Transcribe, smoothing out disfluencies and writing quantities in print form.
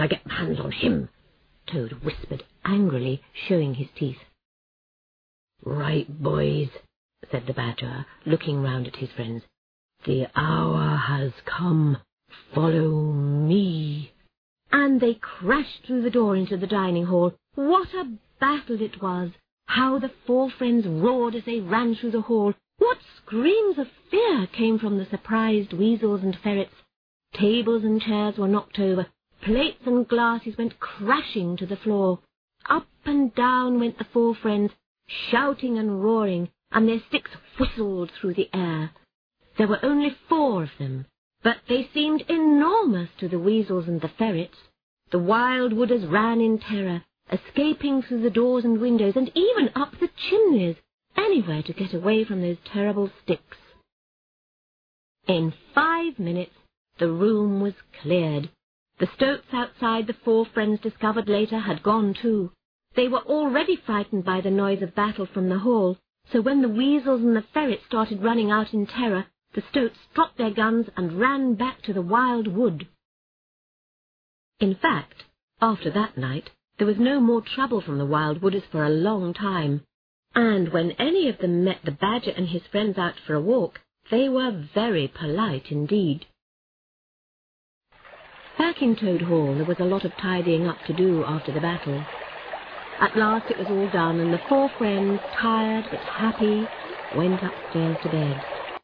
till I get my hands on him," Toad whispered angrily, showing his teeth. "Right, boys," said the Badger, looking round at his friends. "The hour has come. Follow me." And they crashed through the door into the dining hall. What a battle it was! How the four friends roared as they ran through the hall! What screams of fear came from the surprised weasels and ferrets! Tables and chairs were knocked over. Plates and glasses went crashing to the floor. Up and down went the four friends, shouting and roaring, and their sticks whistled through the air. There were only 4 of them, but they seemed enormous to the weasels and the ferrets. The Wild Wooders ran in terror, escaping through the doors and windows, and even up the chimneys, anywhere to get away from those terrible sticks. In 5 minutes the room was cleared. The stoats outside, the 4 friends discovered later, had gone too. They were already frightened by the noise of battle from the hall, so when the weasels and the ferrets started running out in terror, the stoats dropped their guns and ran back to the Wild Wood. In fact, after that night, there was no more trouble from the Wild Wooders for a long time, and when any of them met the Badger and his friends out for a walk, they were very polite indeed. Back in Toad Hall there was a lot of tidying up to do after the battle. At last it was all done, and the 4 friends, tired but happy, went upstairs to bed.